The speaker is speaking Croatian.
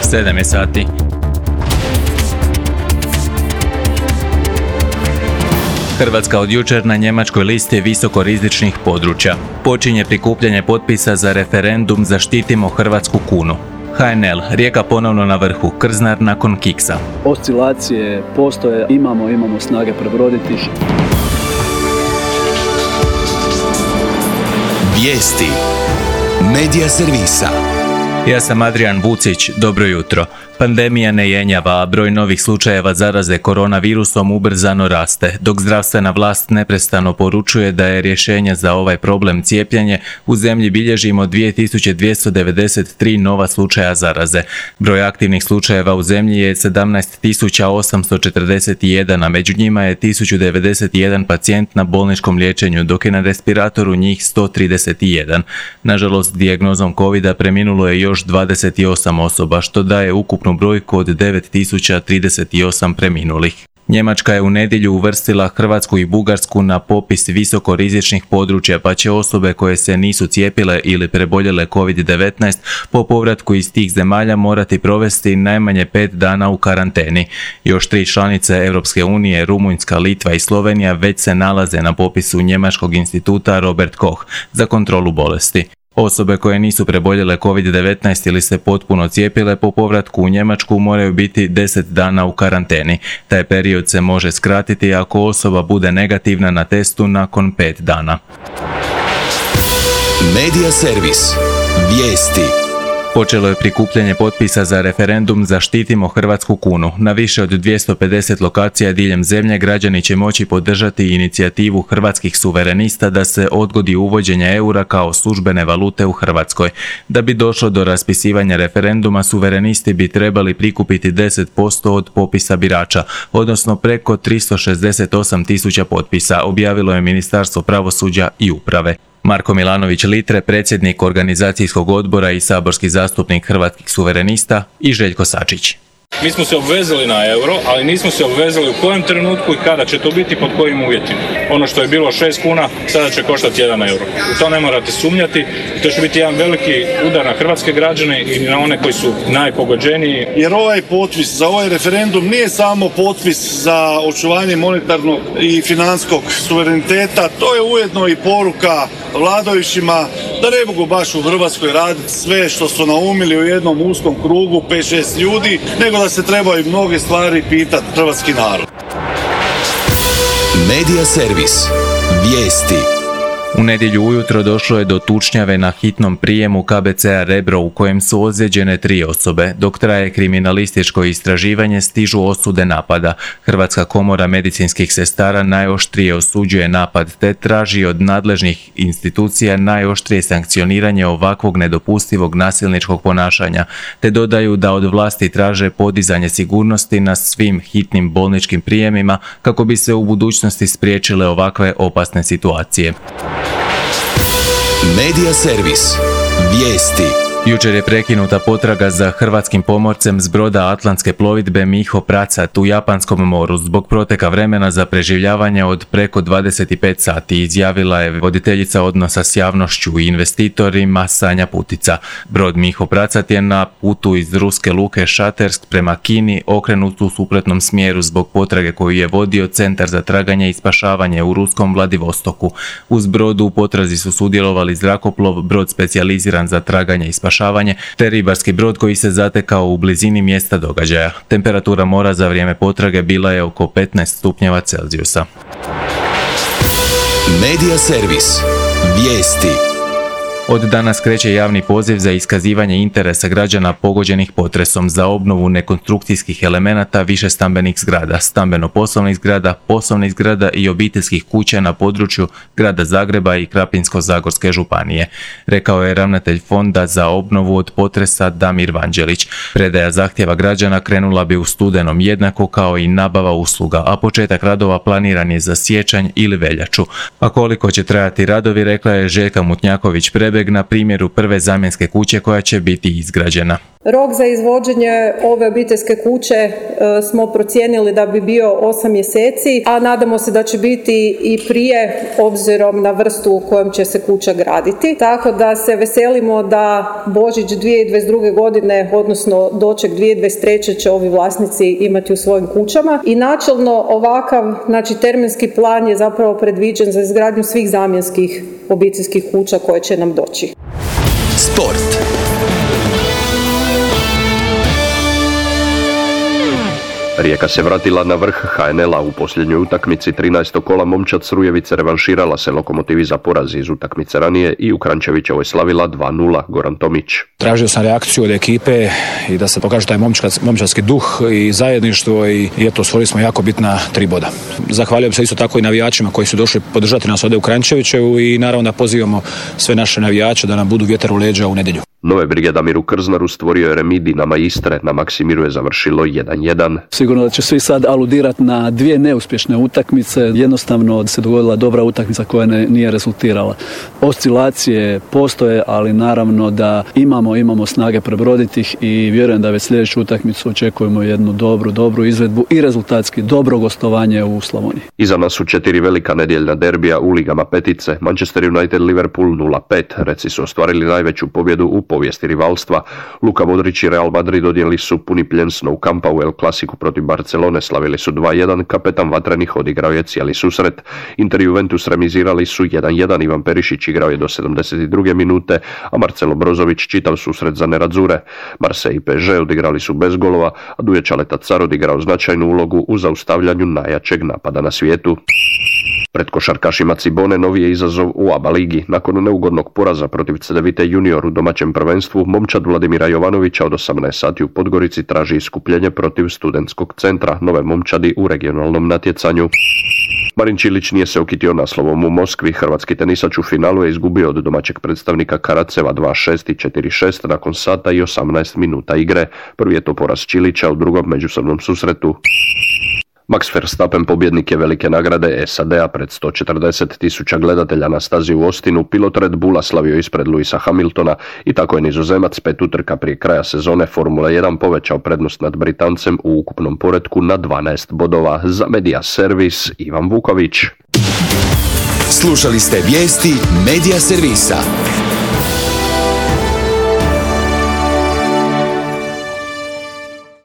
7 je sati. Hrvatska od jučer na njemačkoj listi visokorizičnih područja. Počinje prikupljanje potpisa za referendum Zaštitimo hrvatsku kunu. HNL, Rijeka ponovno na vrhu, Krznar nakon kiksa. Oscilacije postoje, imamo snage prebroditi. Vijesti Medija servisa. Ja sam Adrian Vucić, dobro jutro. Pandemija ne jenjava, a broj novih slučajeva zaraze koronavirusom ubrzano raste, dok zdravstvena vlast neprestano poručuje da je rješenje za ovaj problem cijepljenje, u zemlji bilježimo 2293 nova slučaja zaraze. Broj aktivnih slučajeva u zemlji je 17.841, a među njima je 1091 pacijent na bolničkom liječenju, dok je na respiratoru njih 131. Nažalost, dijagnozom covida preminulo je još 28 osoba, što daje ukupnu brojku od 9038 preminulih. Njemačka je u nedjelju uvrstila Hrvatsku i Bugarsku na popis visokorizičnih područja, pa će osobe koje se nisu cijepile ili preboljele COVID-19 po povratku iz tih zemalja morati provesti najmanje 5 dana u karanteni. Još 3 članice Europske unije, Rumunjska, Litva i Slovenija, već se nalaze na popisu Njemačkog instituta Robert Koch za kontrolu bolesti. Osobe koje nisu preboljele COVID-19 ili se potpuno cijepile po povratku u Njemačku moraju biti 10 dana u karanteni. Taj period se može skratiti ako osoba bude negativna na testu nakon 5 dana. Medija servis. Vijesti. Počelo je prikupljanje potpisa za referendum Zaštitimo hrvatsku kunu. Na više od 250 lokacija diljem zemlje građani će moći podržati inicijativu hrvatskih suverenista da se odgodi uvođenje eura kao službene valute u Hrvatskoj. Da bi došlo do raspisivanja referenduma, suverenisti bi trebali prikupiti 10% od popisa birača, odnosno preko 368.000 potpisa, objavilo je Ministarstvo pravosuđa i uprave. Marko Milanović Litre, predsjednik organizacijskog odbora i saborski zastupnik Hrvatskih suverenista, i Željko Sačić. Mi smo se obvezali na euro, ali nismo se obvezali u kojem trenutku i kada će to biti, pod kojim uvjetima. Ono što je bilo 6 kuna, sada će koštati 1 euro. U to ne morate sumnjati i to će biti jedan veliki udar na hrvatske građane i na one koji su najpogođeniji. Jer ovaj potpis za ovaj referendum nije samo potpis za očuvanje monetarnog i financijskog suvereniteta, to je ujedno i poruka vladajućima da ne mogu baš u Hrvatskoj raditi sve što su naumili u jednom uskom krugu, 5-6 ljudi, nego da se trebaju mnoge stvari pitati hrvatski narod. Medija servis. Vijesti. U nedjelju ujutro došlo je do tučnjave na hitnom prijemu KBC-a Rebro u kojem su ozlijeđene 3 osobe. Dok traje kriminalističko istraživanje, stižu osude napada. Hrvatska komora medicinskih sestara najoštrije osuđuje napad te traži od nadležnih institucija najoštrije sankcioniranje ovakvog nedopustivog nasilničkog ponašanja, te dodaju da od vlasti traže podizanje sigurnosti na svim hitnim bolničkim prijemima kako bi se u budućnosti spriječile ovakve opasne situacije. Medija servis. Vijesti. Jučer je prekinuta potraga za hrvatskim pomorcem s broda Atlantske plovidbe Miho Pracat u Japanskom moru zbog proteka vremena za preživljavanje od preko 25 sati, izjavila je voditeljica odnosa s javnošću i investitorima Sanja Putica. Brod Miho Pracat je na putu iz ruske luke Šatersk prema Kini okrenut u suprotnom smjeru zbog potrage koju je vodio Centar za traganje i spašavanje u ruskom Vladivostoku. Uz brodu u potrazi su sudjelovali zrakoplov, brod specijaliziran za traganje i spašavanje, te ribarski brod koji se zatekao u blizini mjesta događaja. Temperatura mora za vrijeme potrage bila je oko 15 stupnjeva Celzijusa. Medija servis. Vijesti. Od danas kreće javni poziv za iskazivanje interesa građana pogođenih potresom za obnovu nekonstrukcijskih elemenata višestambenih zgrada, stambeno-poslovnih zgrada, poslovnih zgrada i obiteljskih kuća na području grada Zagreba i Krapinsko-zagorske županije, rekao je ravnatelj Fonda za obnovu od potresa Damir Vanđelić. Predaja zahtjeva građana krenula bi u studenom jednako kao i nabava usluga, a početak radova planiran je za siječanj ili veljaču. A koliko će trajati radovi, rekla je Željka Mutnjaković-Prebeg na primjeru prve zamjenske kuće koja će biti izgrađena. Rok za izvođenje ove obiteljske kuće smo procijenili da bi bio 8 mjeseci, a nadamo se da će biti i prije obzirom na vrstu u kojem će se kuća graditi. Tako da se veselimo da Božić 2022. godine, odnosno doček 2023. će ovi vlasnici imati u svojim kućama. I načelno ovakav, terminski plan je zapravo predviđen za izgradnju svih zamjenskih obiteljskih kuća koje će nam doći. Sport. Rijeka se vratila na vrh HNL-a u posljednjoj utakmici 13. kola. Momčad Srujevice revanširala se Lokomotivi za poraz iz utakmice ranije i u Kranjčevićevoj slavila 2-0. Goran Tomić. Tražio sam reakciju od ekipe i da se pokaže taj momčadski duh i zajedništvo i eto, stvorili smo jako bitna 3 boda. Zahvaljujem se isto tako i navijačima koji su došli podržati nas ovdje u Kranjčevićevu i naravno da pozivamo sve naše navijače da nam budu vjetar u leđa u nedjelju. Nove brige Damiru Krznaru stvorio je remi Dinama Istre, na Maksimiru je završilo 1-1. Sigurno da će svi sad aludirati na 2 neuspješne utakmice, jednostavno se dogodila dobra utakmica koja nije rezultirala. Oscilacije postoje, ali naravno da imamo snage prebroditi ih i vjerujem da već sljedeću utakmicu očekujemo jednu dobru izvedbu i rezultatski dobro gostovanje u Slavoniji. Iza nas su 4 velika nedjeljna derbija u ligama petice. Manchester United Liverpool 0-5, Reci su ostvarili najveću pobjedu u povijesti rivalstva. Luka Modrić i Real Madrid odjeli su puni pljen s Nou Campa u El Clasicu protiv Barcelone, slavili su 2-1, kapetan vatrenih odigrao je cijeli susret. Inter Juventus remizirali su 1-1, Ivan Perišić igrao je do 72. minute, a Marcelo Brozović čitav susret za Nerazzurre. Marseille i PSG odigrali su bez golova, a Duje Čaleta Car odigrao značajnu ulogu u zaustavljanju najjačeg napada na svijetu. Pred košarkašima Cibone novi je izazov u ABA ligi. Nakon neugodnog poraza protiv Cedevite junior u domaćem prvenstvu, momčad Vladimira Jovanovića od 18 sati u Podgorici traži iskupljenje protiv Studentskog centra, nove momčadi u regionalnom natjecanju. Marin Čilić nije se okitio naslovom u Moskvi. Hrvatski tenisač u finalu je izgubio od domaćeg predstavnika Karaceva 2-6 i 4-6 nakon sata i 18 minuta igre. Prvi je to poraz Čilića u drugom međusobnom susretu. Max Verstappen pobjednik je velike nagrade SAD-a pred 140.000 gledatelja na stazi u Austinu. Pilot Red Bulla slavio ispred Lewisa Hamiltona i tako je Nizozemac 5 utrka prije kraja sezone Formule 1 povećao prednost nad Britancem u ukupnom poretku na 12 bodova. Za Media Servis Ivan Vuković. Slušali ste vijesti Media Servisa.